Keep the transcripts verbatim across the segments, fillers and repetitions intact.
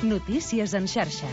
Notícies en xarxa.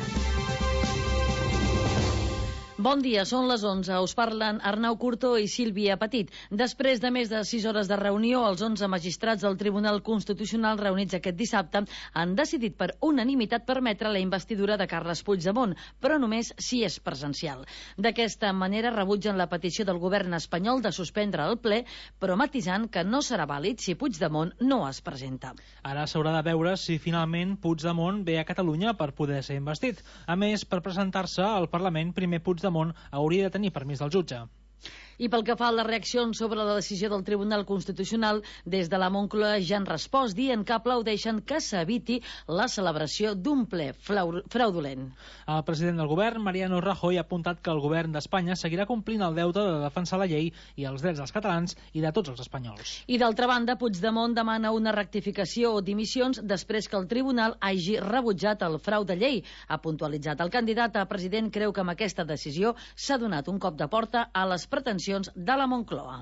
Bon dia, són les onze. Us parlen Arnau Curto i Sílvia Petit. Després de més de sis hores de reunió, els onze magistrats del Tribunal Constitucional reunits aquest dissabte han decidit per unanimitat permetre la investidura de Carles Puigdemont, però només si és presencial. D'aquesta manera rebutgen la petició del govern espanyol de suspendre el ple, però matisant que no serà vàlid si Puigdemont no es presenta. Ara s'haurà de veure si finalment Puigdemont ve a Catalunya per poder ser investit. A més, per presentar-se al Parlament, primer Puigdemont hauria de tenir permís del jutge. I pel que fa a les reaccions sobre la decisió del Tribunal Constitucional, des de la Moncloa ja han respost dient que aplaudeixen que s'eviti la celebració d'un ple fraudulent. El president del govern, Mariano Rajoy, ha apuntat que el govern d'Espanya seguirà complint el deute de defensar la llei i els drets dels catalans i de tots els espanyols. I d'altra banda, Puigdemont demana una rectificació o dimissions després que el tribunal hagi rebutjat el frau de llei. Ha puntualitzat el candidat a president creu que amb aquesta decisió s'ha donat un cop de porta a les pretensions de la Moncloa.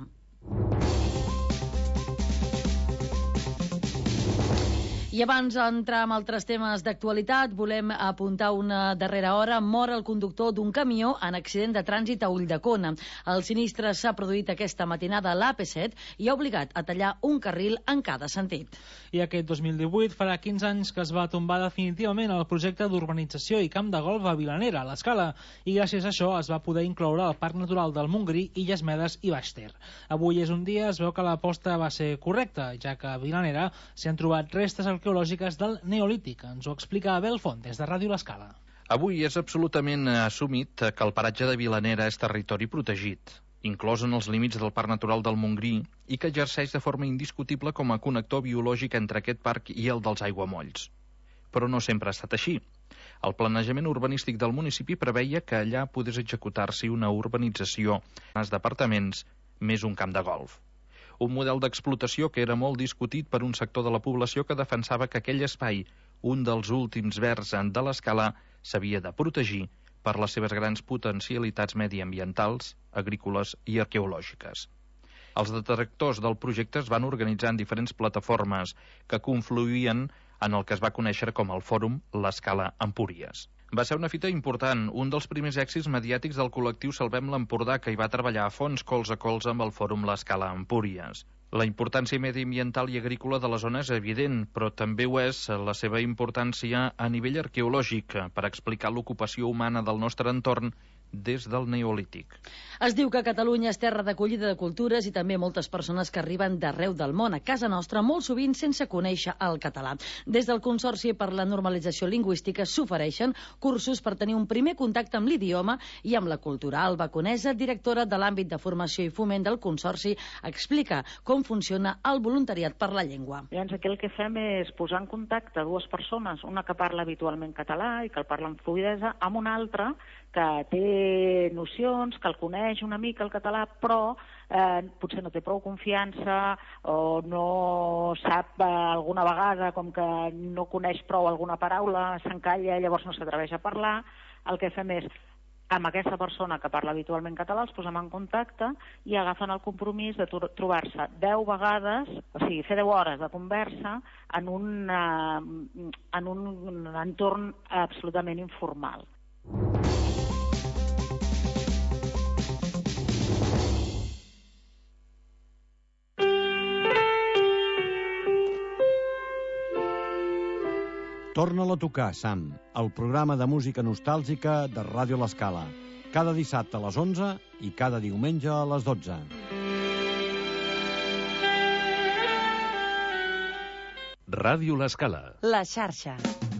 I abans d'entrar en altres temes d'actualitat, volem apuntar una darrera hora. Mor el conductor d'un camió en accident de trànsit a Ulldecona. El sinistre s'ha produït aquesta matinada a l'A P set i ha obligat a tallar un carril en cada sentit. I aquest dos mil divuit farà quinze anys que es va tombar definitivament el projecte d'urbanització i camp de golf a Vilanera, a l'Escala, i gràcies a això es va poder incloure el Parc Natural del Montgrí, Illes Medes i Baix Ter. Avui és un dia, es veu que l'aposta va ser correcta, ja que a Vilanera s'hi han trobat restes arqueològiques del Neolític. Ens ho explica Abel Font, des de Ràdio L'Escala. Avui és absolutament assumit que el paratge de Vilanera és territori protegit, inclòs en els límits del Parc Natural del Montgrí, i que exerceix de forma indiscutible com a connector biològic entre aquest parc i el dels aiguamolls. Però no sempre ha estat així. El planejament urbanístic del municipi preveia que allà podés executar-s'hi una urbanització en els departaments més un camp de golf. Un model d'explotació que era molt discutit per un sector de la població que defensava que aquell espai, un dels últims verds de l'Escala, s'havia de protegir per les seves grans potencialitats mediambientals, agrícoles i arqueològiques. Els detractors del projecte es van organitzar en diferents plataformes que confluïen en el que es va conèixer com el Fòrum L'Escala Empúries. Va ser una fita important, un dels primers èxits mediàtics del col·lectiu Salvem l'Empordà, que hi va treballar a fons colze a colze amb el Fòrum L'Escala Empúries. La importància mediambiental i agrícola de la zona és evident, però també ho és la seva importància a nivell arqueològic per explicar l'ocupació humana del nostre entorn des del Neolític. Es diu que Catalunya és terra d'acollida de cultures i també moltes persones que arriben d'arreu del món a casa nostra, molt sovint sense conèixer el català. Des del Consorci per la Normalització Lingüística s'ofereixen cursos per tenir un primer contacte amb l'idioma i amb la cultura. Alba Conesa, directora de l'àmbit de formació i foment del Consorci, explica com funciona el voluntariat per la llengua. Llavors aquí el que fem és posar en contacte dues persones, una que parla habitualment català i que el parla amb fluïdesa, amb una altra que té nocions, que el coneix una mica el català, però eh, potser no té prou confiança o no sap eh, alguna vegada, com que no coneix prou alguna paraula, s'encalla, llavors no s'atreveix a parlar. El que fem és, amb aquesta persona que parla habitualment català, els posem en contacte i agafen el compromís de trobar-se deu vegades, o sigui, fer deu hores de conversa en un, eh, en un entorn absolutament informal. Torna-la a tocar, Sam, el programa de música nostàlgica de Ràdio L'Escala. Cada dissabte a les onze i cada diumenge a les dotze. Ràdio L'Escala. La xarxa.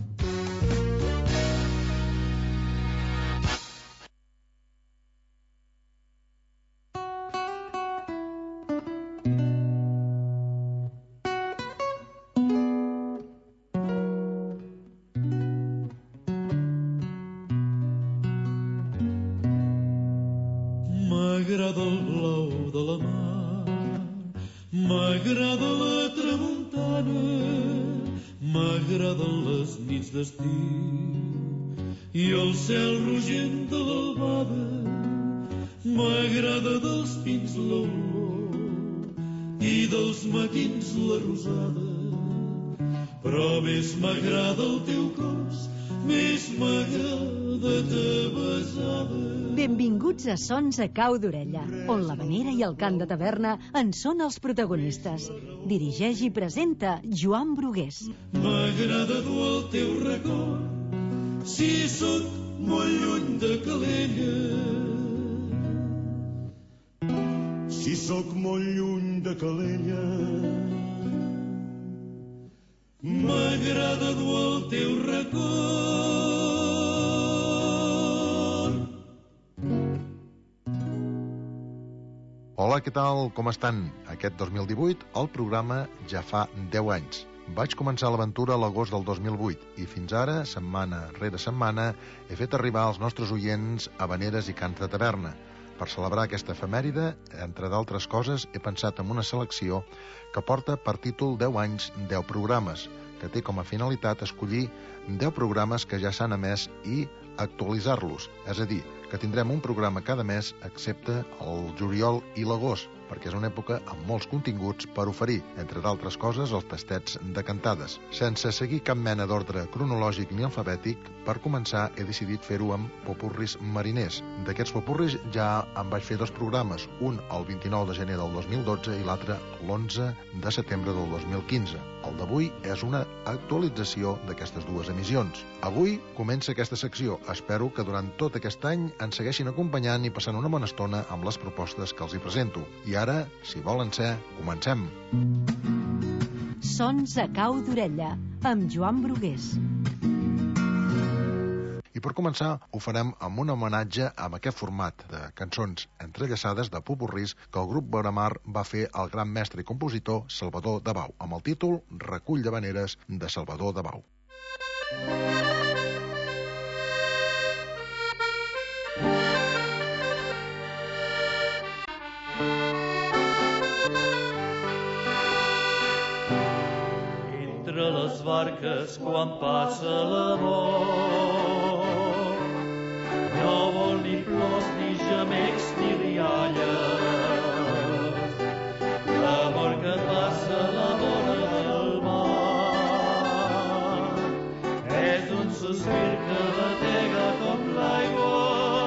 M'agrada el blau de la mar, m'agrada la tramuntana, m'agraden les nits d'estiu i el cel rogent de l'albada, m'agrada dels pins l'olor i dels matins la rosada, però més m'agrada el teu cos, més m'agrada ta besada. Benvinguts a Sons a Cau d'Orella, on l'havanera i el cant de taverna en són els protagonistes. Dirigeix i presenta Joan Brugués. M'agrada dur el teu record, si sóc molt lluny de Calella. Si sóc molt lluny de Calella, m'agrada dur el teu record. Hola, què tal? Com estan? Aquest dos mil divuit el programa ja fa deu anys. Vaig començar l'aventura a l'agost del dos mil vuit i fins ara, setmana rere setmana, he fet arribar als nostres oients habaneres i cants de taverna. Per celebrar aquesta efemèride, entre d'altres coses, he pensat en una selecció que porta per títol deu anys, deu programes, que té com a finalitat escollir deu programes que ja s'han emès i actualitzar-los, és a dir, que tindrem un programa cada mes excepte el juliol i l'agost, perquè és una època amb molts continguts per oferir, entre d'altres coses, els tastets de cantades. Sense seguir cap mena d'ordre cronològic ni alfabètic, per començar he decidit fer-ho amb popurris mariners. D'aquests popurris ja en vaig fer dos programes, un el vint-i-nou de gener del dos mil dotze i l'altre l'onze de setembre del dos mil quinze. El d'avui és una actualització d'aquestes dues emissions. Avui comença aquesta secció. Espero que durant tot aquest any ens segueixin acompanyant i passant una bona estona amb les propostes que els hi presento. I ara, si volen ser, comencem. Sons a Cau d'Orella, amb Joan Brugués. I per començar ho farem amb un homenatge amb aquest format de cançons entrellaçades de popurris que el grup Boramar va fer al gran mestre i compositor Salvador Dabau, amb el títol Recull d'habaneres de Salvador Dabau. Entre les barques quan passa l'amor, no vol ni plors, ni gemecs, ni rialles. L'amor que passa a la vora del mar és un sospir que batega com l'aigua,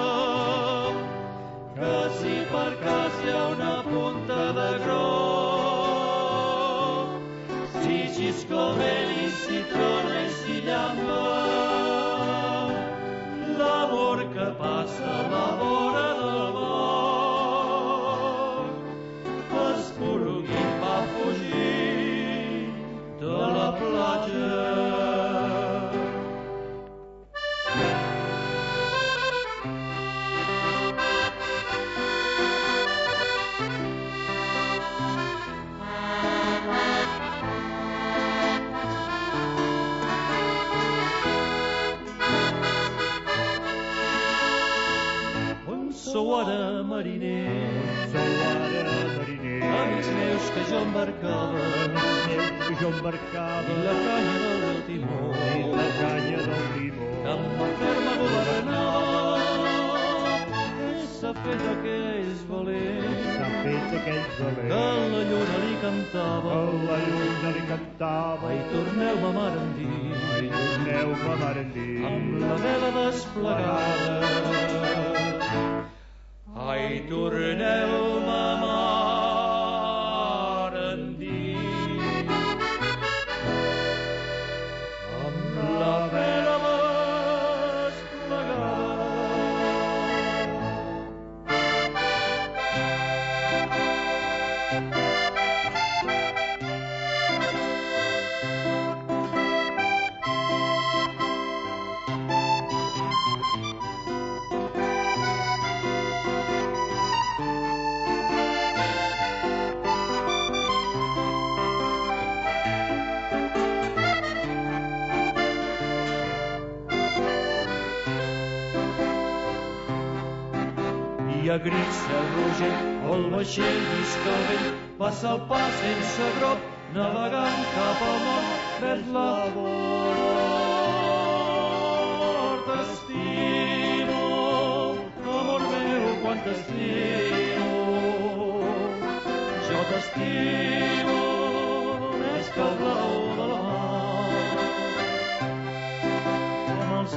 que si per cas hi ha una punta de groc, si xisca el vent i si trona i si llampa, l'amor que passa a la vora del mar, esporuguit va fugir de la platja. Sou ara mariner, sou ara mariner, amics meus que jo embarcava, amics meus que jo embarcava, i la canya del timó, i la canya del timó, que em va fer-me governar. S'ha fet aquells valents, s'ha fet aquells valents, que la lluna li cantava, que la lluna li cantava, ai, torneu-me mar endins, ai, torneu-me mar endins, amb la vela desplegada. Ai, torneu-me mar endins, amb la vela desplegada. I a grits de rogent, el vaixell visca el vent, passa el pas sense grop, navegant cap al nord, vers la vora. T'estimo, amor meu, quan t'estimo. Jo t'estimo més que el blau de la mar. Com els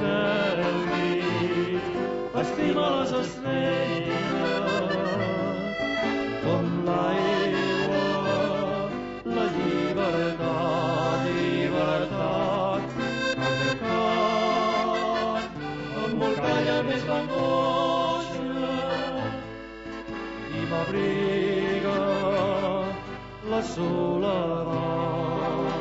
y m'abriga la soledat.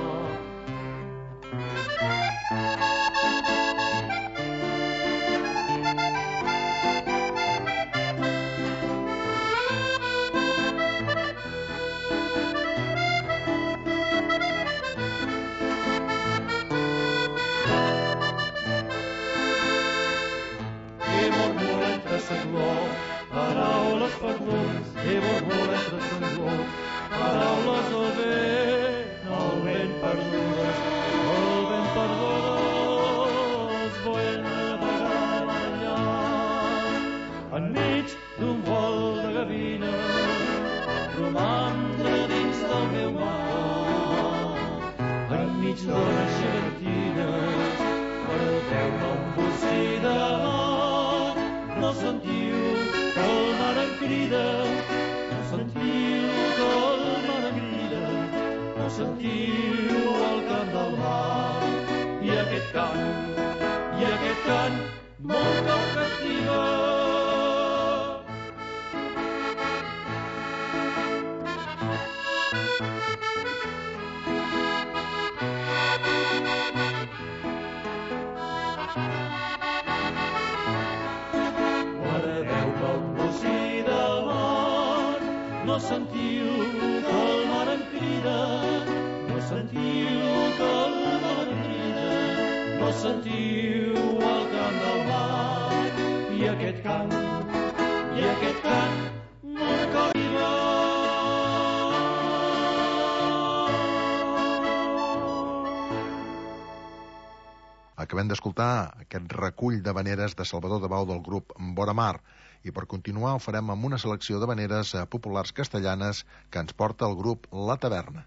Paraules perdons, i borboles de sanglor, paraules del vent, el vent perdudes, el vent perdudes, volen navegar allà. Enmig d'un vol de gavina, romandre dins del meu mar, enmig d'hores gegantines, per veure un bocí de mar, no sentiu que el mar em crida, no sentiu que el mar em crida, no sentiu el cant del mar. I aquest cant, i aquest cant, molt que em castiga. No sentiu que el mar em crida, no sentiu que el mar em crida, no sentiu el cant del mar. I aquest cant, i aquest cant, no em castiga. Acabem d'escoltar aquest recull d'habaneres de Salvador Dabau del grup Vora Mar. I per continuar ho farem amb una selecció d'habaneres populars castellanes que ens porta el grup La Taverna.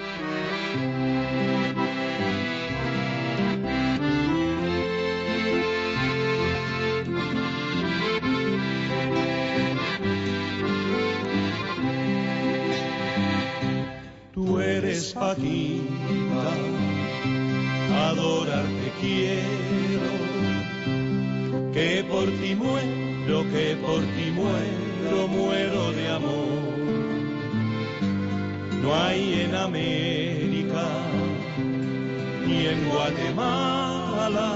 Tu eres Paquita, adorarte quiero, que por ti muero, que por ti muero, muero de amor. No hay en América ni en Guatemala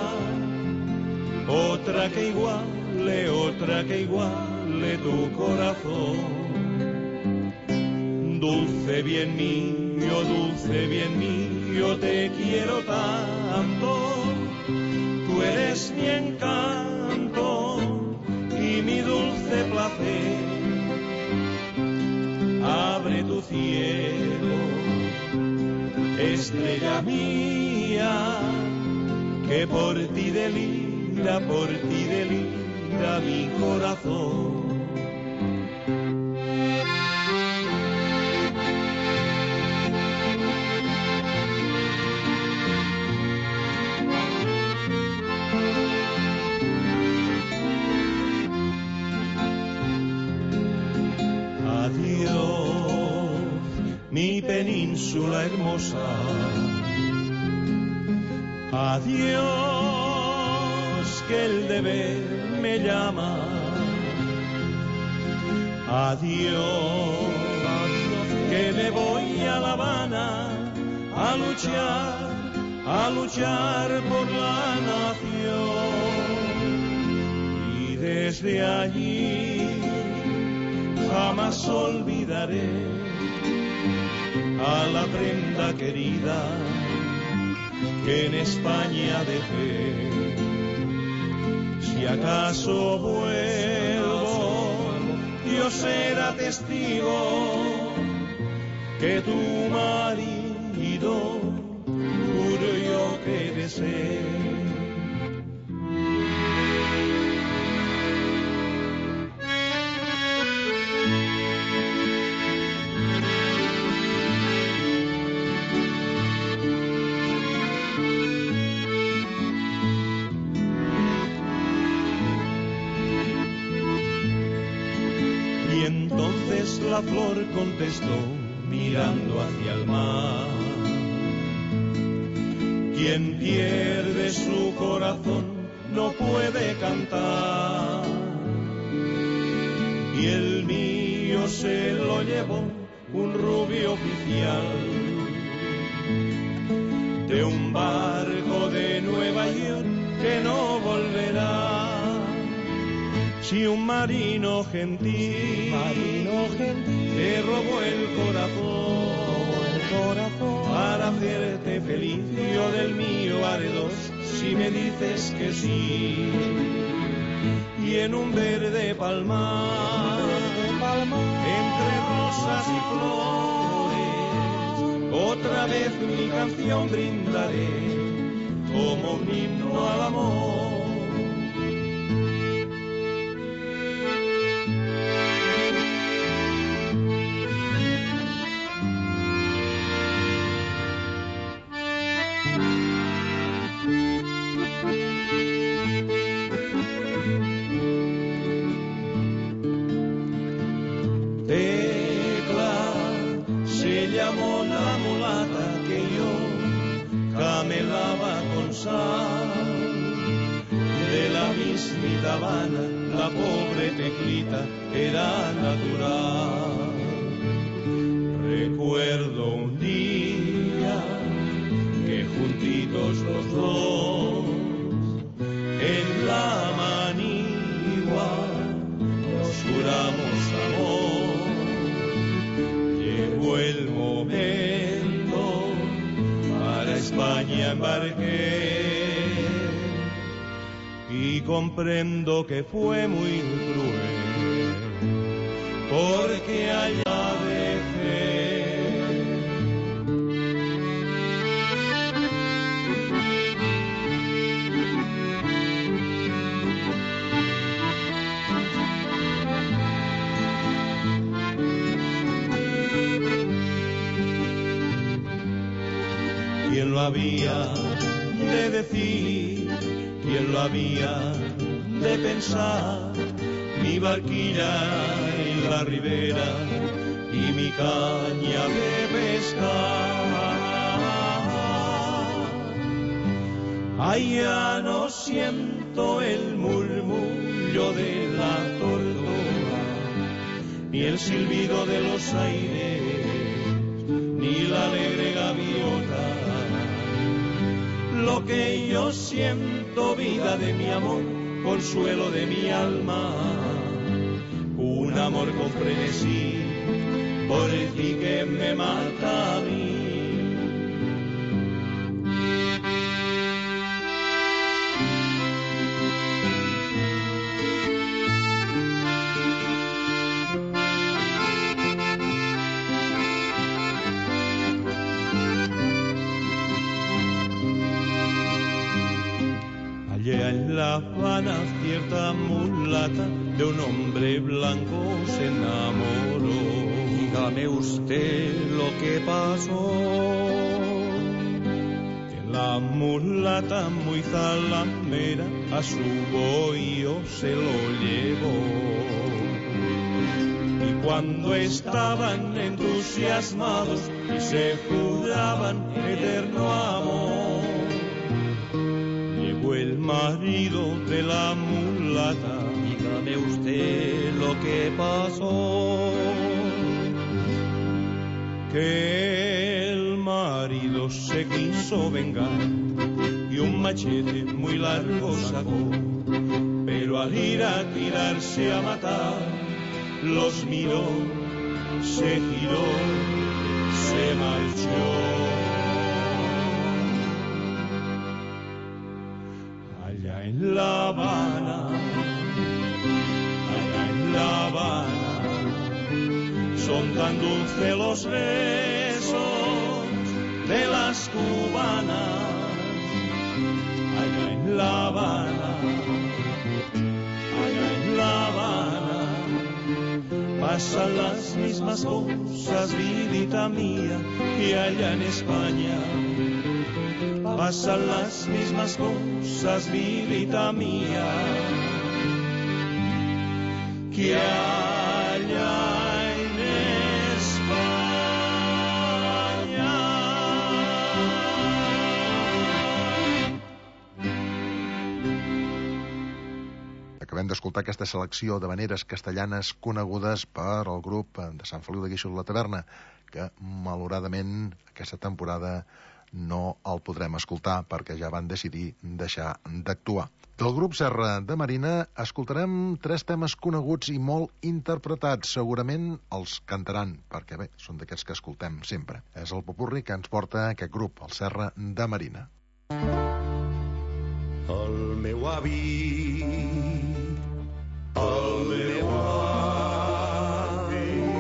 otra que iguale, otra que iguale tu corazón. Dulce bien mío, dulce bien mío, te quiero tanto, tú eres mi encanto y mi dulce placer. Abre tu cielo, estrella mía, que por ti delira, por ti delira mi corazón. Mi península hermosa, adiós, que el deber me llama, adiós, que me voy a La Habana a luchar, a luchar por la nación. Y desde allí jamás olvidaré a la prenda querida que en España dejé. Si acaso vuelvo, Dios será testigo que tu marido juro yo que besé. La flor contestó mirando hacia el mar: quien pierde su corazón no puede cantar, y el mío marino se lo llevó un rubio oficial de un barco de Nueva York que no volverá. Si un marino gentil, marino gentil te robó el corazón, el corazón para hacerte feliz, yo del mío haré dos, si me dices que sí. Y en un verde palmar, entre rosas y flores, otra vez mi canción brindaré como un himno al amor. De la mismita Habana, la pobre Teclita era natural. Recuerdo un día que juntitos los dos en la manigua nos juramos amor. Llegó el momento, para España embarqué y comprendo que fue muy cruel, porque allá dejé quien lo había de decir, quien lo había de pensar, mi barquilla en la ribera y mi caña de pescar. Allá no siento el murmullo de la tortuga, ni el silbido de los aires, ni la alegre gaviota. Lo que yo siento, vida de mi amor, consuelo de mi alma, un amor con frenesí, por el fin que me mata a mí. En La Habana cierta mulata de un hombre blanco se enamoró. Dígame usted lo que pasó. Que la mulata muy zalamera a su bohío se lo llevó. Y cuando estaban entusiasmados y se juraban eterno amor, el marido de la mulata, dígame usted lo que pasó. Que el marido se quiso vengar y un machete muy largo sacó, pero al ir a tirarse a matar, los miró, se giró, se marchó. En La Habana, allá en La Habana, son tan dulces los besos de las cubanas. Allá en La Habana, allá en La Habana, pasan las mismas cosas, vidita mía, y allá en España pasan las mismas cosas, vidita mía, que allá en España. Acabem d'escoltar aquesta selecció de veneres castellanes conegudes per al grup de Sant Feliu de Guíxols la Taverna, que malauradament aquesta temporada no el podrem escoltar perquè ja van decidir deixar d'actuar. Del grup Serra de Marina escoltarem tres temes coneguts i molt interpretats. Segurament els cantaran, perquè bé, són d'aquests que escoltem sempre. És el popurri que ens porta aquest grup, el Serra de Marina. El meu avi, el meu avi,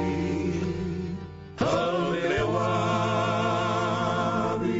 el meu avi,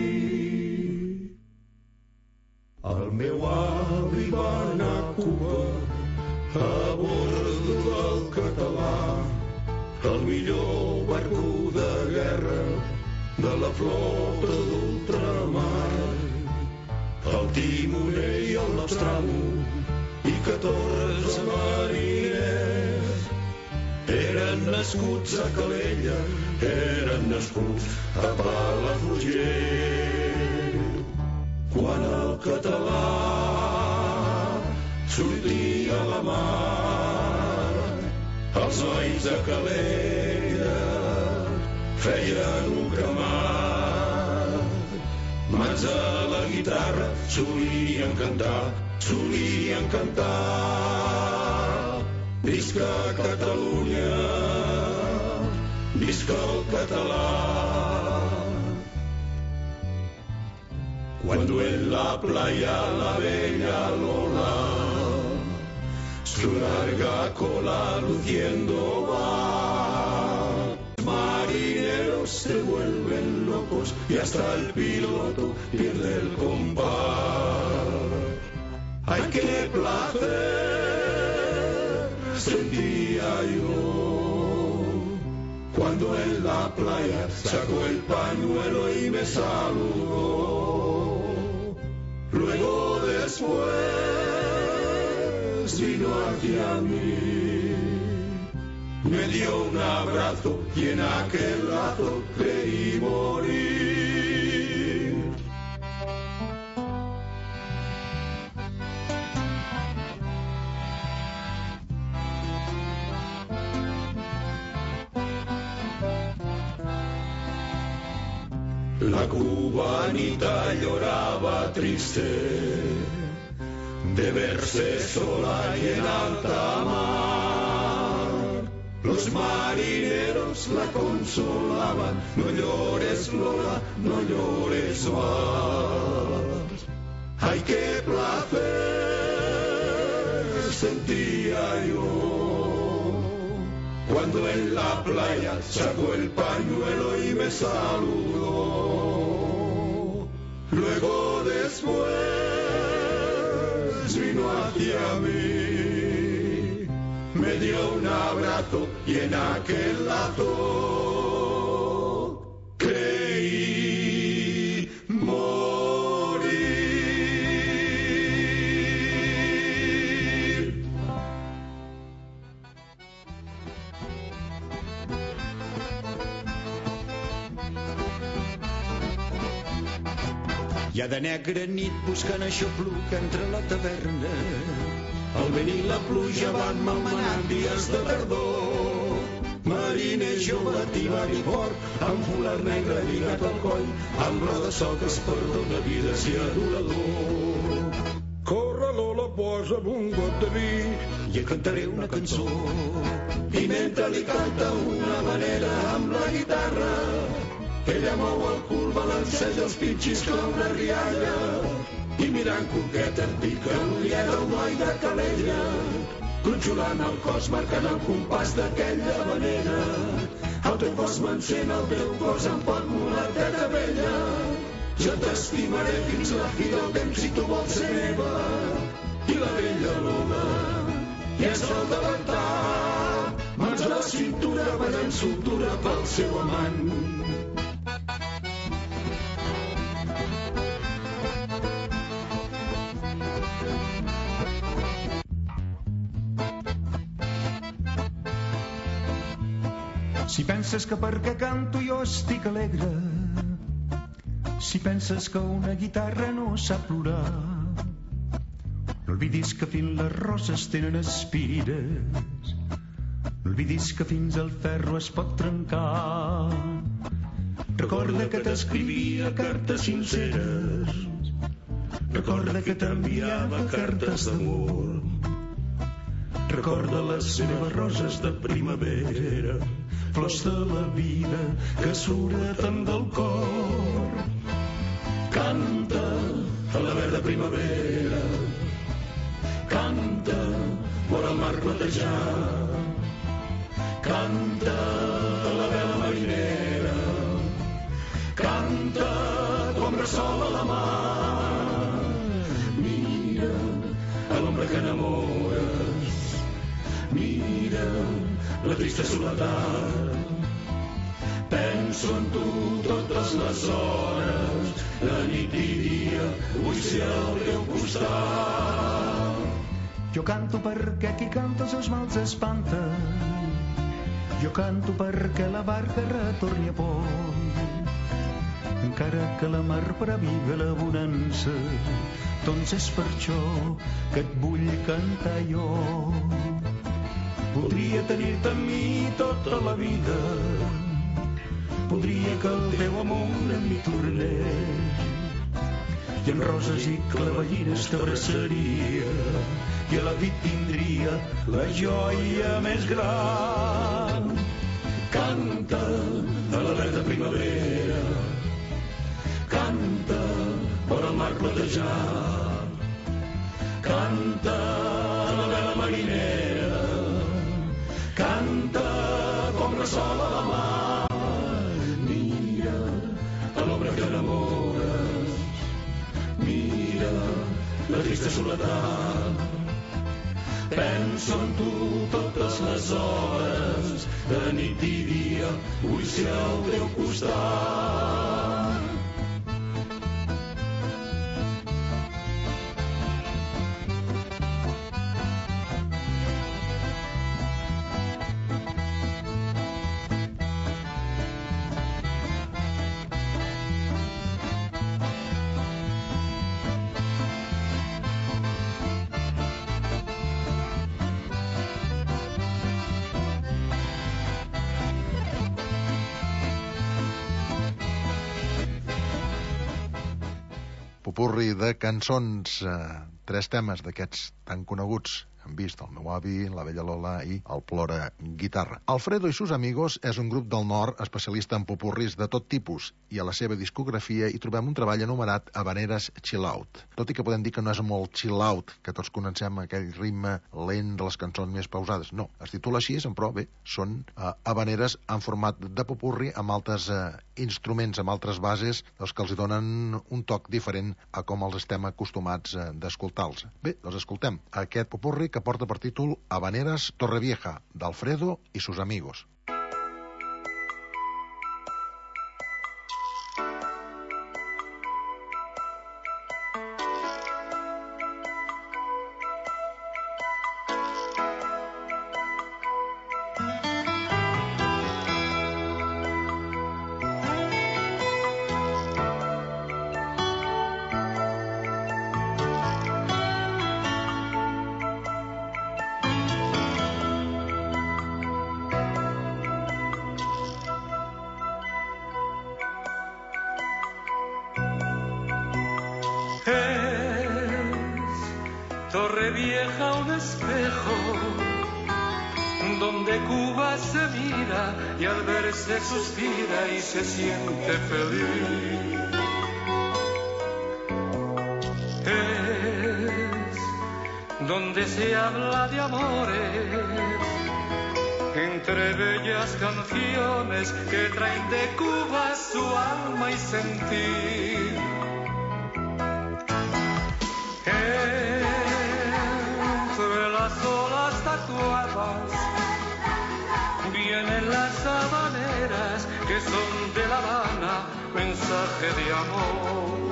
el meu avi va anar a Cuba a bord del català, el millor barco de guerra de la flota d'ultramar, el timoner i el nostramo i catorze mariners eren nascuts a Calella, eren nascuts a Palafrugell. Quan el català sortia a la mar, els nois de Calella feien un cremat. Mans a la guitarra solien cantar, solien cantar. Visca Catalunya, visca el català. Cuando en la playa la bella Lola su larga cola luciendo va, marineros se vuelven locos y hasta el piloto pierde el compás. ¡Ay, qué placer sentía yo cuando en la playa sacó el pañuelo y me saludó! Luego después vino hacia mí, me dio un abrazo y en aquel lazo creí morir. La cubanita lloraba triste de verse sola y en alta mar. Los marineros la consolaban, no llores Lola, no llores más. ¡Ay, qué placer sentía yo cuando en la playa sacó el pañuelo y me saludó! Luego después vino hacia mí, me dio un abrazo y en aquel lazo creí morir. Hi ha de negra nit buscant aixopluc entre la taverna. El vent i la pluja van malmenant dies de tardor. Mariner jove, tibar i fort, amb folat negre lligat al coll, amb roda soques per donar vida si adorador. Corre Lola, posa'm un got de vi i et cantaré una cançó. I mentre li canta una manera amb la guitarra, ella mou el cul, balanceja els pitxis com una rialla i mirant coqueta em pica l'ullera el noi de Calella, conjulant el cos, marcant el compàs d'aquella manera. El teu cos m'encén, el teu cos em pot mulateta vella. Jo t'estimaré fins la fi del temps si tu vols ser meva. I la vella Lola ja és al davantar, mans a la cintura ballant soltura pel seu amant. Si penses que perquè canto jo estic alegre, si penses que una guitarra no sap plorar, No oblidis que fins les roses tenen espires. No oblidis que fins el ferro es pot trencar. Recorda que t'escrivia cartes sinceres. Recorda que t'enviava cartes d'amor. Recorda les seves roses de primavera, flors de la vida que surten del cor. Canta a la verda primavera, canta vora el mar platejat, canta a la vela marinera, canta com bressol a la mar. Mira a l'ombra que enamores, mira la trista soledat. Penso en tu totes les hores, de nit i dia, vull ser al teu costat. Jo canto perquè qui canta els mals espanta. Jo canto perquè la barca retorni a pont. Encara que la mar previva la bonança, doncs és per això que et vull cantar jo. Podria tenir-te amb mi tota la vida, podria que el teu amor en mi tornés, i amb roses i clavellines t'abraçaria, i a la vida tindria la joia més gran. Canta a la verda primavera, canta vora el mar platejat, canta a la vela marinera, canta com bressol a la mar. Mira a l'ombra que enamores, mira la trista soledat. Penso en tu totes les hores, de nit i dia, vull ser al teu costat. Popurri de cançons, eh, tres temes d'aquests tan coneguts. Hem vist el meu avi, la vella Lola i el Plora Guitarra. Alfredo i sus amigos és un grup del nord especialista en popurris de tot tipus, i a la seva discografia hi trobem un treball anomenat Habaneres Chill Out. Tot i que podem dir que no és molt chill out, que tots coneixem aquell ritme lent de les cançons més pausades. No, es titula així, però bé, són eh, habaneres en format de popurri amb altres eh, instruments, amb altres bases, dels que els donen un toc diferent a com els estem acostumats eh, d'escoltar-los. Bé, els escoltem. Aquest popurri que porta per títol Habaneras Torrevieja, d'Alfredo i sus amigos. Torrevieja, un espejo donde Cuba se mira y al verse suspira y se siente feliz. Es donde se habla de amores entre bellas canciones que traen de Cuba su alma y sentir. Vienen las habaneras que son de La Habana, mensaje de amor.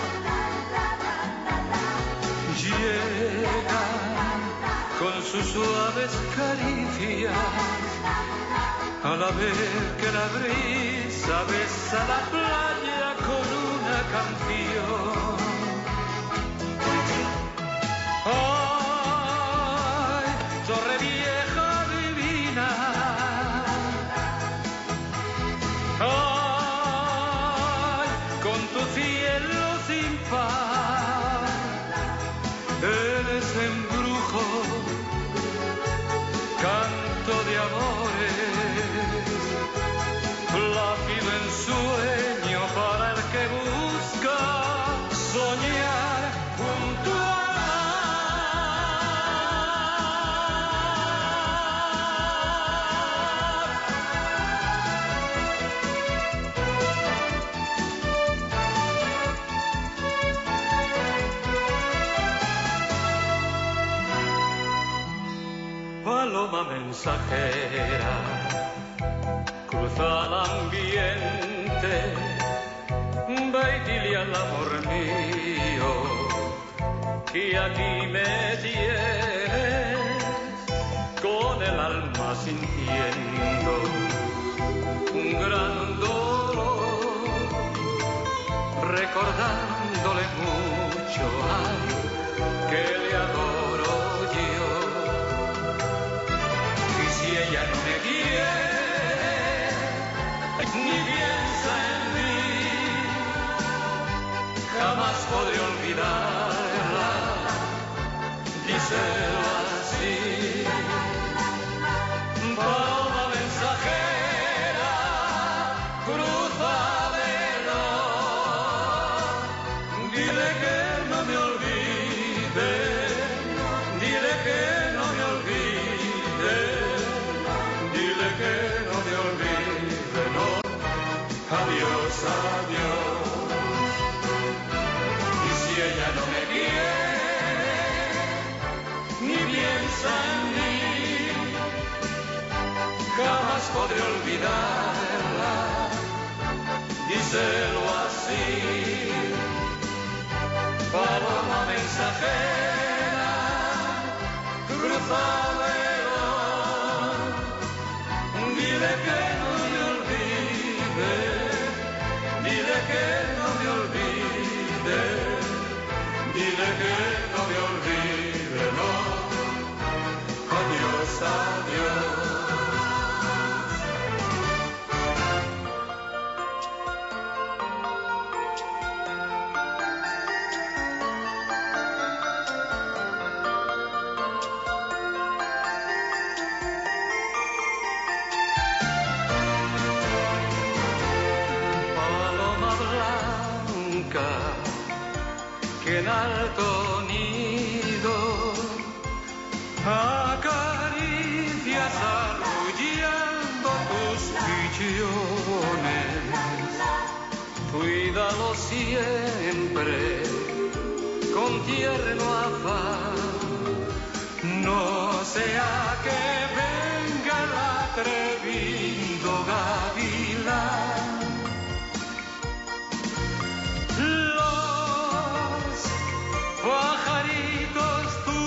Llegan con sus suaves caricias a la vez que la brisa besa la playa con una canción. mensajera cruza el ambiente, ve y dile al amor mío que aquí me tienes con el alma sintiendo un gran dolor, recordándole mucho ay, que le adoro yo. Y si ella no me quiere ni piensa en mí, jamás podré olvidarla, díselo así. Paloma mensajera, cruzadero, dile que no me olvide, dile que no me olvide, dile que no me olvide, no, adiós, adiós. Y si ella no me quiere, ni piensa en mí, jamás podré olvidarla, díselo así. Paloma mensajera, cruzadero, dile que no me olvide, dile que no me olvide, dile que no me olvide, no, adiós, adiós. Que en alto nido acaricias arrullando tus pichones, cuídalo siempre con tierno afán, no sea que venga el atrevido gavilán. Pajaritos tú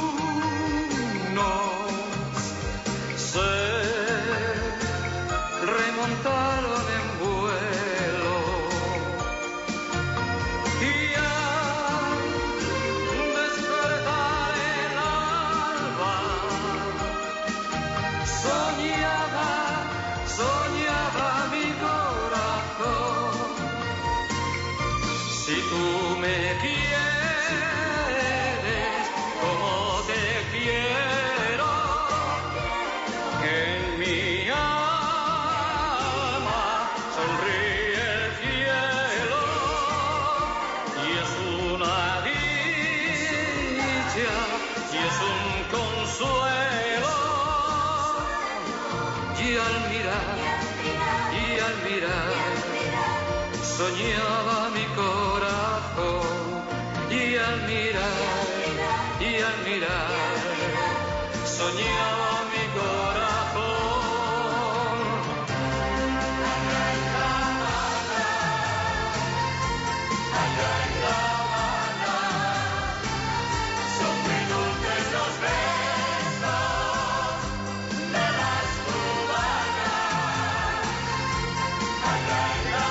nos se remontaron en vuelo y al despertar el alba soñaba, soñaba mi corazón. Si tú me quieres soñaba mi corazón y al mirar, y al mirar, soñaba mi corazón. Allá en La Habana, allá en La Habana, son muy dulces los besos de las cubanas. Allá en La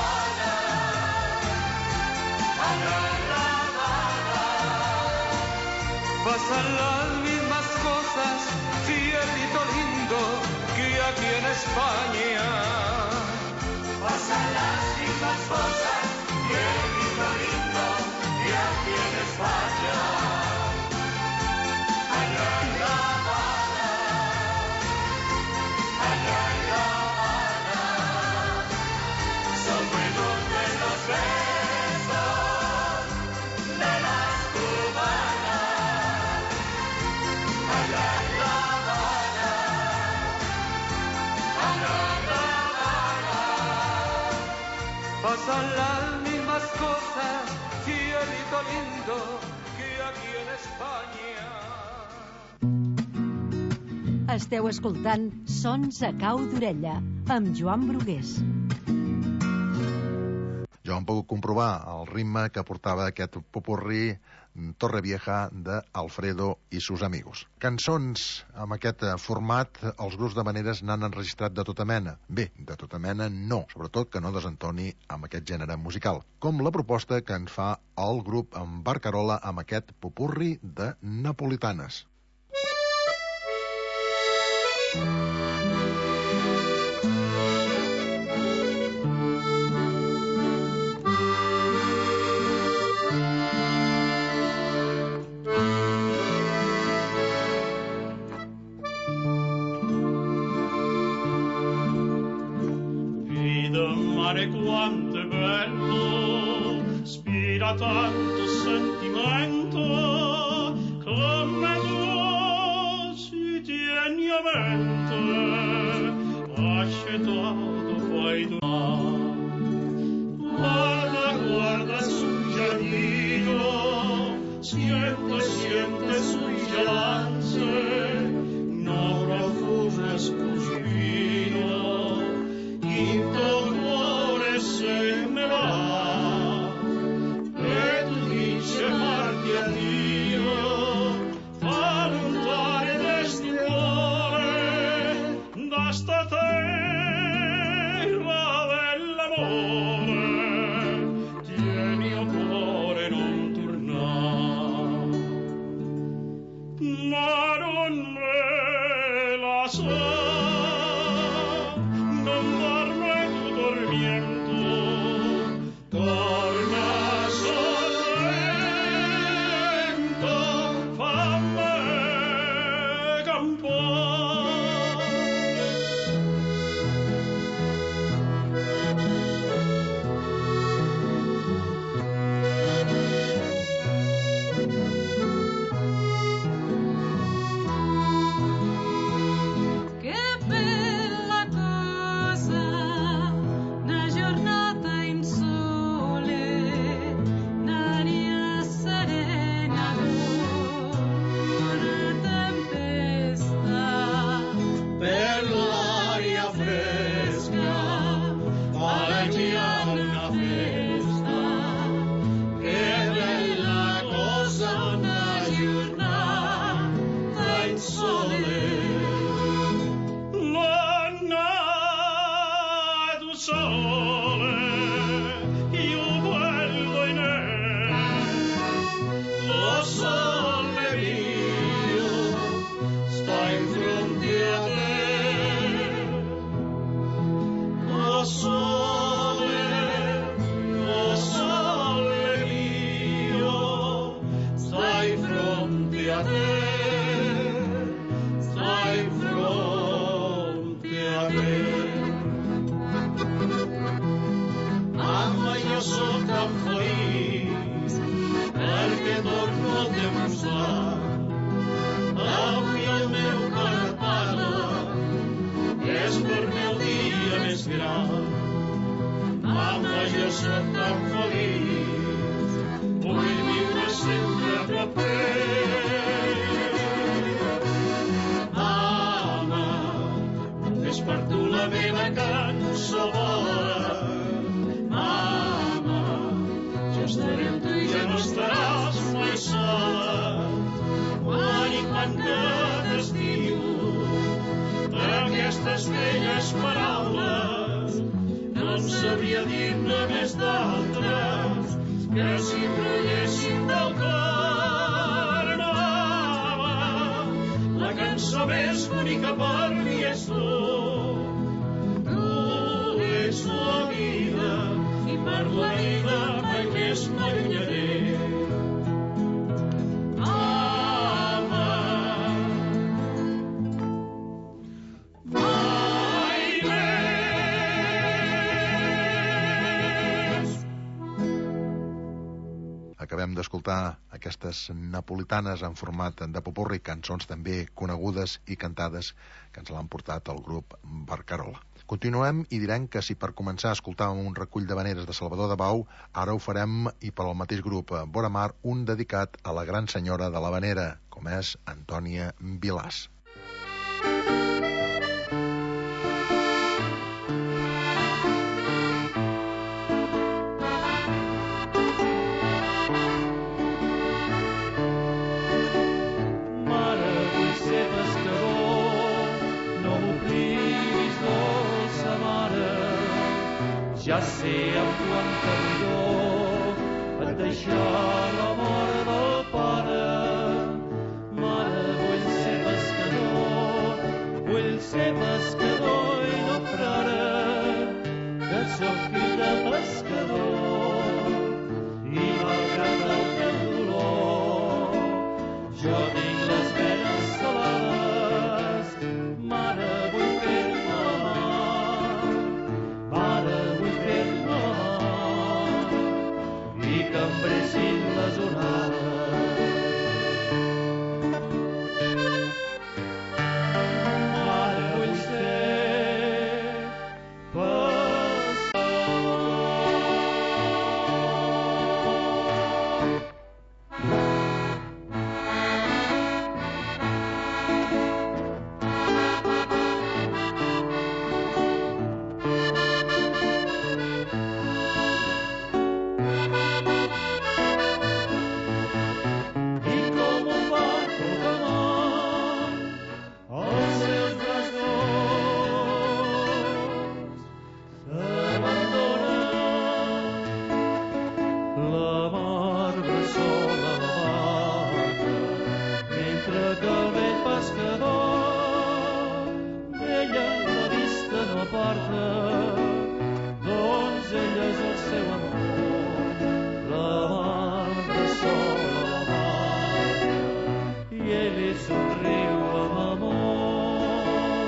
pasan las mismas cosas, cielito lindo, que aquí en España. Pasan las mismas cosas, cielito lindo, que aquí en España. Allá en La Habana, allá en La Habana, son muy dulces los besos de las cubanas. Allá en La Habana, allá en La Habana, pasan las mismas cosas, cielito lindo, que aquí en España. Esteu escoltant Sons a cau d'orella, amb Joan Brugués. Jo em puc comprovar el ritme que portava aquest popurrí Torrevieja d'Alfredo i sus amigos. Cançons amb aquest format, els grups d'havaneres n'han enregistrat de tota mena. Bé, de tota mena no, sobretot que no desentoni amb aquest gènere musical, com la proposta que ens fa el grup en Barcarola amb aquest popurri de napolitanes. Quanto è bello, spira tanto sentimento, come tu si tieni a mente, accettato poi tu. Guarda, guarda sul giardino, siente, siente sui gelanze, no profuso esclusivino, in tuo cuore se ne va, e tu dice marti addio, fa lontare desti cuore, da sta terra dell'amore, tieni o cuore non tornar, ma non me la so. Acabem d'escoltar aquestes napolitanes en format de popurri, cançons també conegudes i cantades que ens l'han portat el grup Barcarola. Continuem i direm que si per començar a escoltar un recull d'havaneres de Salvador de Bau, ara ho farem i per al mateix grup Vora Mar, un dedicat a la gran senyora de l'havanera, com és Antònia Vilàs. ja sé amb quanta millor et deixar la mort del pare. Mare, vull ser pescador, vull ser pescador i no frare, que sóc fill de pescador. I malgrat el teu dolor, jo tinc les venes salades. Mare, vull fer-me la mà, mare, vull fer-me la mà, i que em bressin les onades. Mare, vull ser pescador. I com un barco que mor als seus braços s'abandona. La mar bressola la barca, mentre que el vell pescador d'ella la vista no aparta, doncs ell és el seu amor. La mar bressola la barca i ell li somriu amb amor.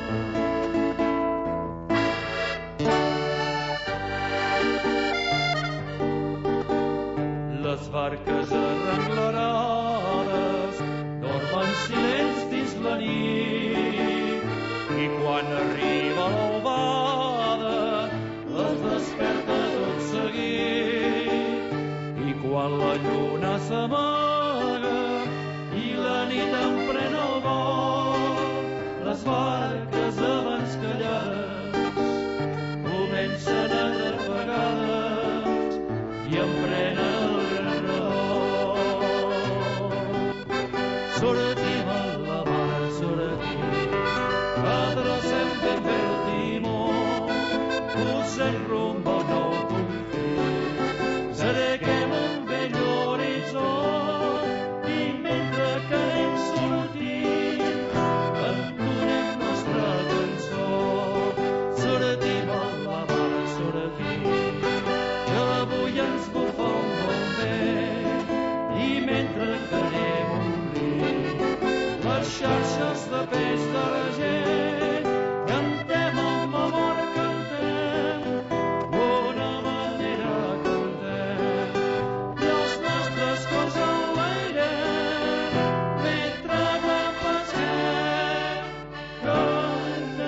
Les barques arrenglerades dormen silenç dins la nit, i quan arriba l'albada les desperta tot seguit. I quan la lluna s'amaga i la nit en pren el vol, les barques abans callades comencen a trafegades i emprenen el gran redol. Sortim a la mar, sortim, adrecem ben bé el timó, posem rumb al nou confí, cerquem un vell horitzó, i mentre que anem sortint, entonem nostra cançó. Sortim a la mar, sortim, que avui ens bufa un bon vent, i mentre que anem omplint les xarxes de peix d'argent, cantem amb amor, cantem d'una manera, cantem, i els nostres cors enlairem mentre que pesquem, cantem.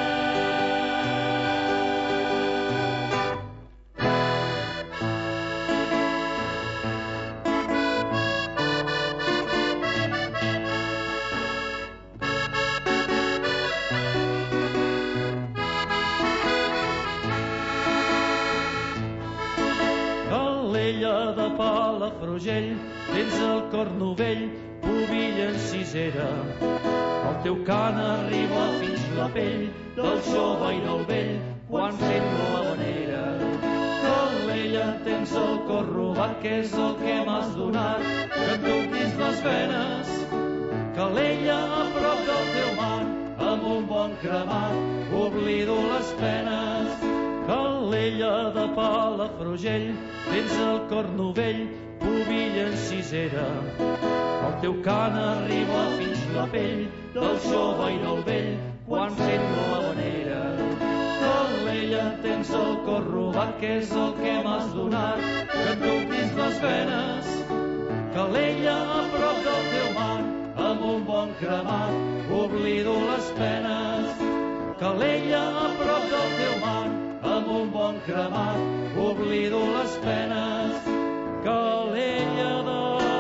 Calella de Palafrugell, tens el cor novell, pubilla en cisera. El teu cant arriba fins la pell del jove i del vell quan fem l'havanera. Calella, tens el cor robat, que és el que m'has donat, que et toquis les venes. Calella, a prop del teu mar, amb un bon cremat, oblido les penes. Calella de Palafrugell, tens el cor novell, pubilla en cisera. El teu cant arriba fins la pell del jove i del vell quan fem l'havanera. Calella, tens el cor robat, que és el que m'has donat, que et toquis les venes. Calella, a prop del teu mar, amb un bon cremat, oblido les penes. Calella, a prop del teu mar, amb un bon cremat, oblido les penes. Calella de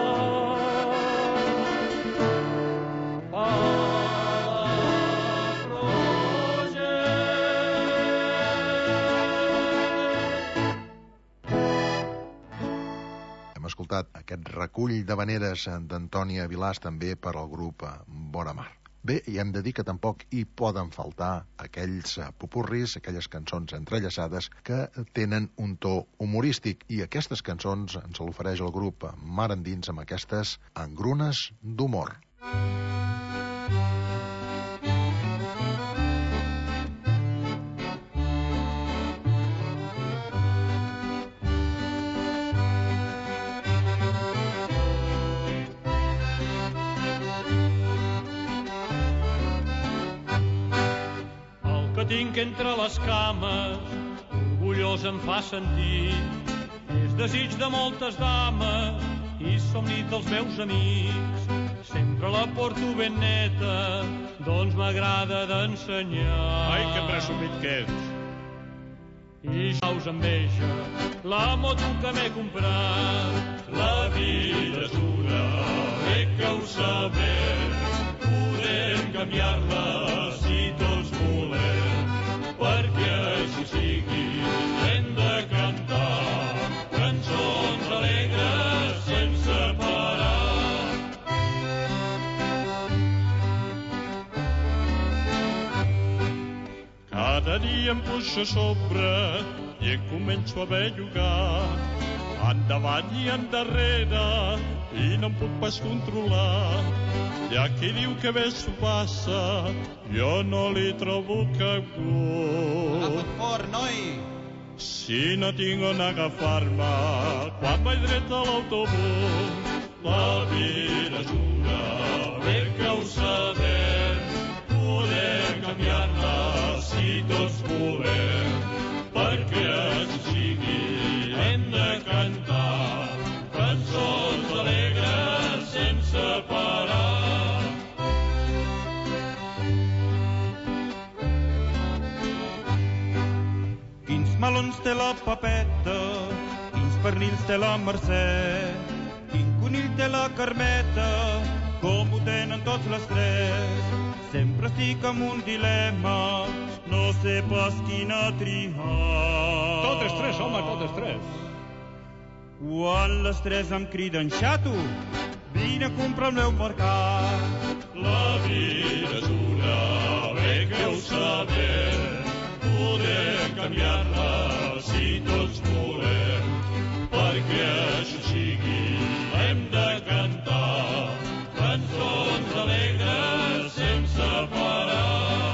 Hem escoltat aquest recull d'habaneres d'Antònia Vilàs també per al grup Vora Mar. Bé, i hem de dir que tampoc hi poden faltar aquells popurris, aquelles cançons entrellaçades que tenen un to humorístic. I aquestes cançons ens l'ofereix el grup Mar Endins amb aquestes engrunes d'humor. Tinc entre les cames, orgullós em fa sentir, és desig de moltes dames i somni dels meus amics. Sempre la porto ben neta, doncs m'agrada d'ensenyar. Ai, que presumit que ets! I ja us enveja la moto que m'he comprat. La vida és una, bé que ho sabem, podem canviar-la si tots volem. Perquè així sigui, hem de cantar cançons alegres sense parar. Cada dia em pujo a sobre i em començo a bellugar, endavant i endarrere, i no em puc pas controlar. Hi ha qui diu que bé s'ho passa, jo no li trobo cap gust. Agafa't fort, noi! Si no tinc on agafar-me, quan vaig dret a l'autobús, la vida és una, bé que ho sabem, podem canviar-la si tots volem, perquè així sigui, hem de cantar cançons alegres sense parar. Melons té la Pepeta, quins pernils té la Mercè, quin conill té la Carmeta, com ho tenen tots les tres. Sempre estic amb un dilema, no sé pas quina triar. Totes tres, home, totes tres. Quan les tres em criden xato, vine a comprar el meu mercat. La vida és una, bé que ho sabem, podem canviar-la si tots volem, perquè això sigui, hem de cantar cançons alegres sense parar.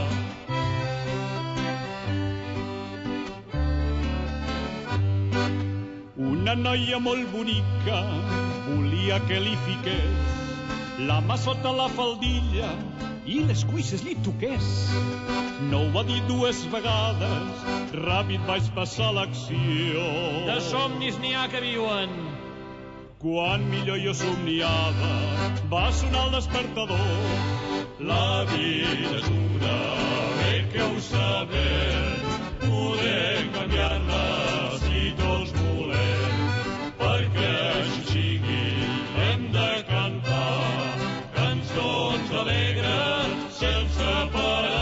Una noia molt bonica volia que li fiqués la mà sota la faldilla i les cuisses li toqués. No ho va dir dues vegades, ràpid vaig passar l'acció. De somnis n'hi ha que viuen. Quan millor jo somniava, va sonar el despertador. La vida és una, bé que ho sabem, podem canviar-la si tots volem, perquè així sigui, hem de cantar cançons alegres sense parar.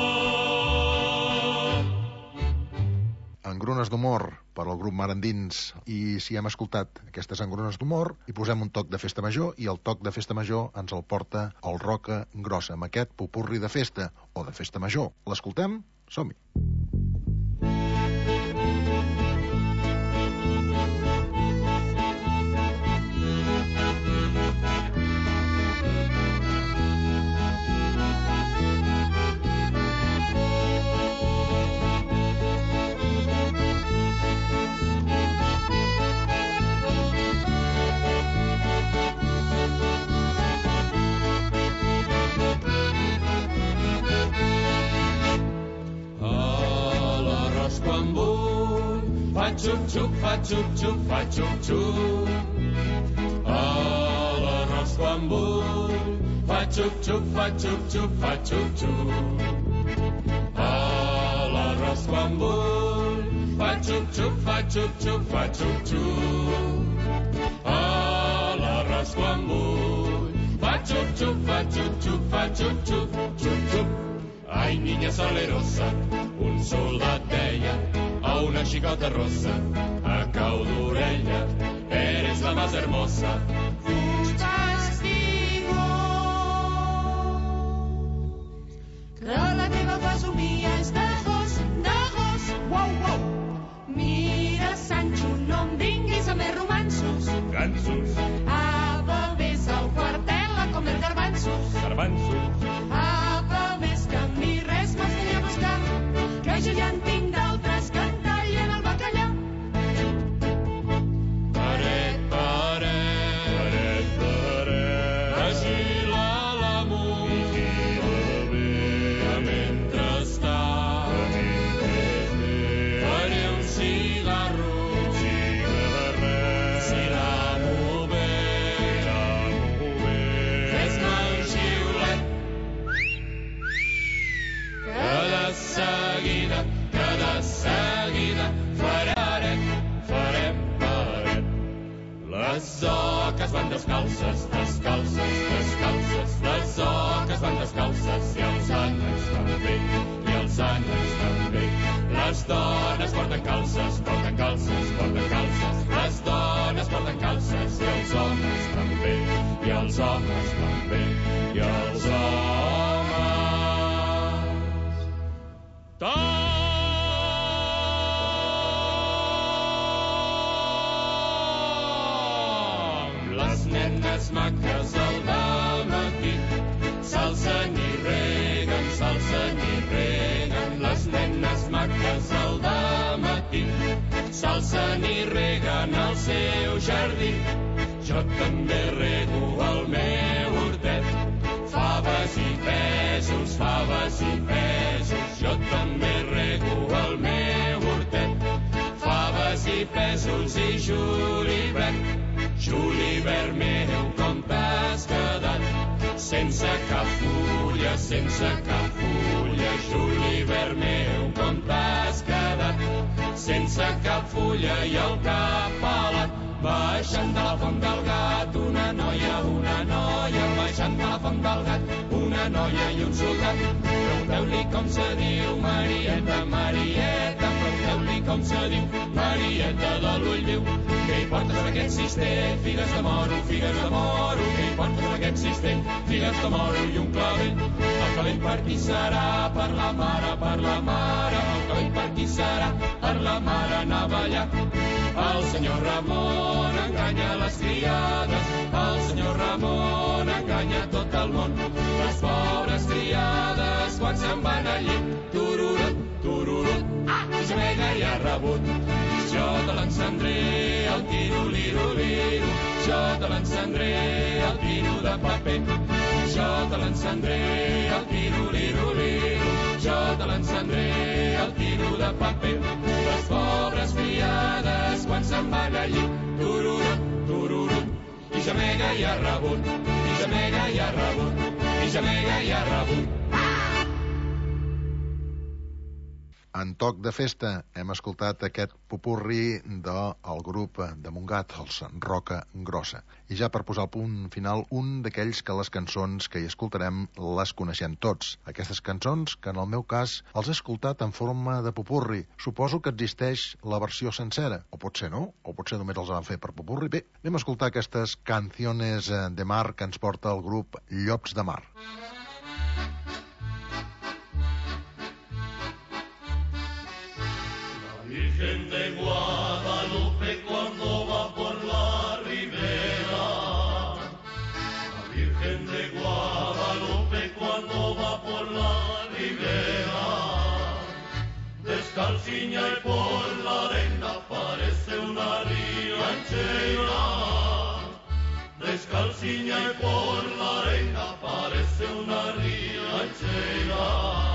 Engrunes d'humor per al grup Mar Endins. I si hem escoltat aquestes engrunes d'humor, hi posem un toc de festa major i el toc de festa major ens el porta el Roca Grossa, amb aquest popurri de festa o de festa major. L'escoltem? Som-hi! Quan vull, fa xup-xup, fa xup-xup, fa xup-xup. A l'arròs quan vull, fa xup-xup, fa xup-xup, fa xup-xup. A l'arròs quan vull, fa xup-xup, fa xup-xup, fa xup-xup. A l'arròs quan vull, fa xup-xup, fa xup-xup, fa xup-xup, xup-xup. Ai, niña salerosa, un soldat deia a una xicota rossa, a cau d'orella, eres la más hermosa. Un castigo. fesomia és de gos, de gos. Uau, uau. Mira, Sancho, no em vinguis a més romanços. Gansos. Apa, ves al quartel a comer garbanzos. Garbanzos. Apa, més que a mi res m'has d'anar a buscar, que jo ja en tinc d'altres que en tallen el bacallà. Paret, paret, Paret, paret, vigila l'amunt, vigila bé, que mentrestant que mentres ve, faré un cigarro, cigarret, si l'amo ve, l'amo bé, fes-me un xiulet, que de seguida, que de seguida farem, farem paret. Les oques van descalces, descalces, descalces, les oques van descalces, i els ànecs també, i els ànecs també. Les dones porten calces, porten calces, porten calces, les dones porten calces, i els homes també, i els homes també, i els homes també. Les nenes maques al dematí s'alcen i reguen, s'alcen i reguen. Les nenes maques al dematí s'alcen i reguen el seu jardí. Jo també rego el meu hortet, faves i pèsols, faves i pèsols. Jo també rego el meu hortet, faves i pèsols i julivert. Julivert meu, com t'has quedat? Sense cap fulla, sense cap fulla. Julivert meu, com t'has quedat? Sense cap fulla i el cap pelat. Baixant de la font del gat, una noia, una noia. Baixant de la font del gat, una noia i un soldat. Pregunteu-li com se diu Marieta, Marieta. Pregunteu-li com se diu Marieta de l'ull viu. Què hi portes en aquest cistell? Figues de moro, figues de moro. Què hi portes en aquest cistell? Figues de moro i un clavell. El clavell per qui serà? Per la mare, per la mare. El clavell per qui serà? Per la mare anava allà. El senyor Ramon enganya les criades, el senyor Ramon enganya tot el món. Les pobres criades quan se'n van al llit, tururut, tururut, ah, i gemega i ha rebut. Jo te l'encendré, el tiro-liro-liro, jo te l'encendré, el tiro de paper. Jo te l'encendré, el tiro-liro-liro, jo te l'encendré, el tiro de paper. Les pobres criades quan se'n van al llit, tururut, tururut, i gemega i ha rebut, i gemega i ha rebut, i gemega i ha rebut. En toc de festa hem escoltat aquest popurri del grup de Montgat, els Roca Grossa. I ja per posar el punt final, un d'aquells que les cançons que hi escoltarem les coneixem tots. Aquestes cançons que en el meu cas els he escoltat en forma de popurri. Suposo que existeix la versió sencera, o potser no, o potser només els van fer per popurri. Bé, anem a escoltar aquestes canciones de mar que ens porta el grup Llops de Mar. Virgen de Guadalupe cuando va por la ribera, la Virgen de Guadalupe cuando va por la ribera, descalciña y por la arena parece una rianchera, descalciña y por la arena parece una rianchera.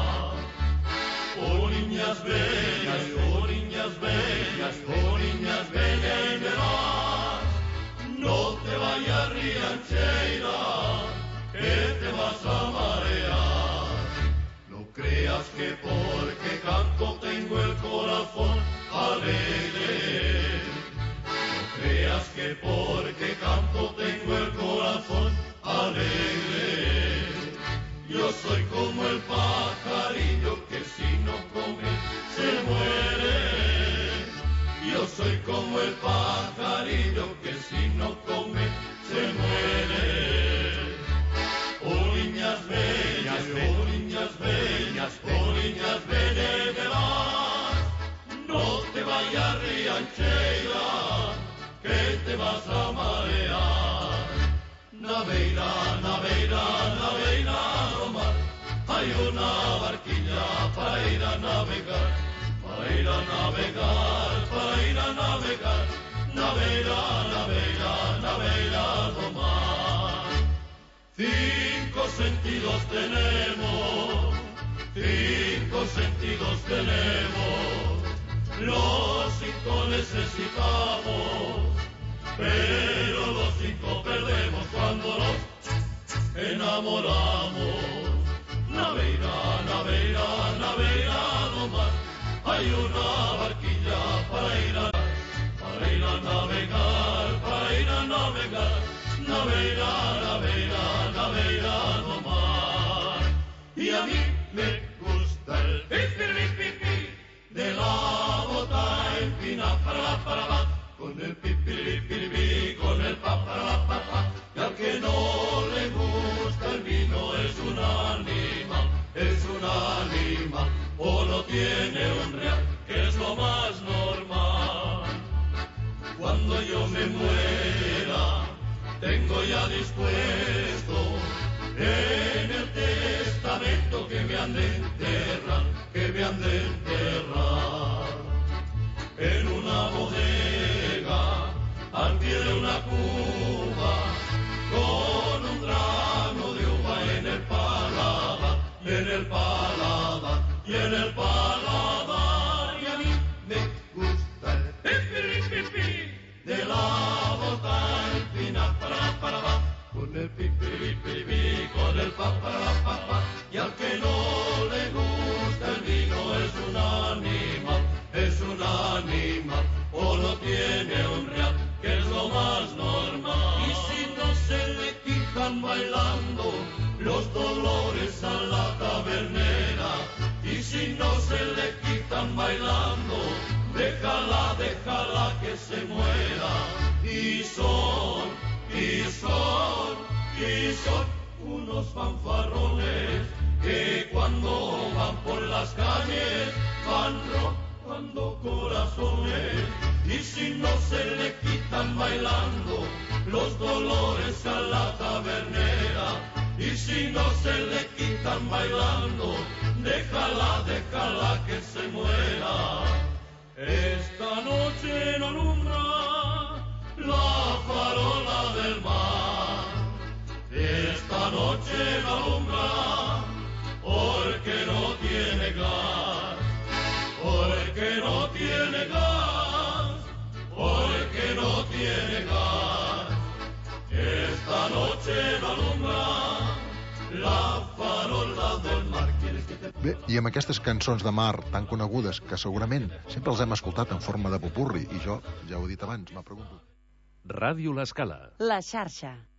Oh niñas bellas, oh niñas bellas, oh niñas bellas y verás, no te vayas riancheira, que te vas a marear. No creas que porque canto tengo el corazón alegre, no creas que porque canto tengo el corazón alegre. Yo soy como el pajarillo que si no come se muere. Yo soy como el pajarillo que si no come se muere. Oh niñas bellas, oh niñas bellas, oh niñas vaya Riancheira, que te vas a marear. Naveira, naveira, naveira, Roma, hay una barquilla para ir a navegar, para ir a navegar, para ir a navegar, naveira, naveira, naveira, Roma. Cinco sentidos tenemos, cinco sentidos tenemos, los cinco necesitamos, pero los cinco perdemos cuando nos enamoramos. Naveira, naveira, naveira, nomás, hay una barquilla para ir a, para ir a navegar, para ir a navegar, naveira, naveira, naveira, nomás. Y a mí me gusta el pipiripipi de la bota empinada para la para la, con el pipiripipi, con el pa para la pa pa. Y al que no le gusta el vino es un animal, es un animal, o no tiene un real, que es lo más normal. Cuando yo me muera, tengo ya dispuesto en el testamento que me han de enterrar, que me han de enterrar en una bodega al pie de una cuba con un grano de uva en el paladar, en el paladar y en el paladar. Y a mí me gusta el pipiripipi de la bota empinada para para pa, con el pipiripipi, con el pa para pa pa. Y al que no le gusta el vino es un animal, es un animal, o no tiene un real, que es lo más normal. Y si no se le quitan bailando los dolores a la tabernera, y si no se le quitan bailando, déjala, déjala que se muera. Y son, y son, y son unos fanfarrones que cuando van por las calles van robando corazones. Y si no se le quitan bailando los dolores a la tabernera, y si no se le quitan bailando, déjala, déjala que se muera. Esta noche no alumbra la farola del mar, esta noche no alumbra porque no tiene gas, porque no tiene gas, porque no tiene gas. Esta noche no alumbra la farola del mar. Bé, i amb aquestes cançons de mar tan conegudes, que segurament sempre els hem escoltat en forma de popurri, i jo, ja ho he dit abans, m'ha preguntat. Ràdio L'Escala. La xarxa.